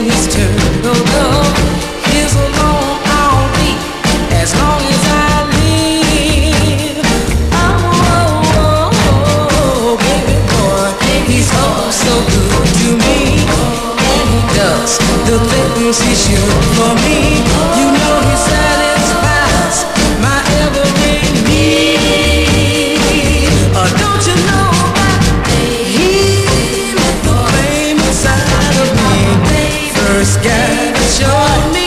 his turn. The love is alone, I'll be as long as I live. Oh, baby boy, he's oh so good to me, and he does the things he should for me. You know he satisfies my every need. Don't you know that he lit the flame inside of me? First guy that showed me